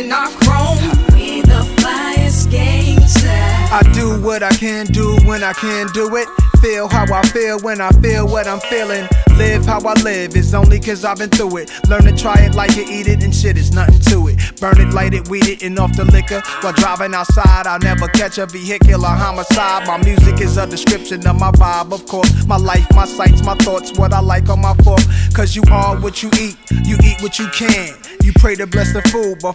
in our chrome. We the flyest gangsters. I do what I can do when I can do it. Feel how I feel when I feel what I'm feeling. Live how I live, it's only cause I've been through it. Learn to try it like you eat it, and shit is nothing to it. Burn it, light it, weed it, and off the liquor. While driving outside, I'll never catch a vehicular homicide. My music is a description of my vibe, of course. My life, my sights, my thoughts, what I like on my fork. Cause you are what you eat what you can. You pray to bless the food, but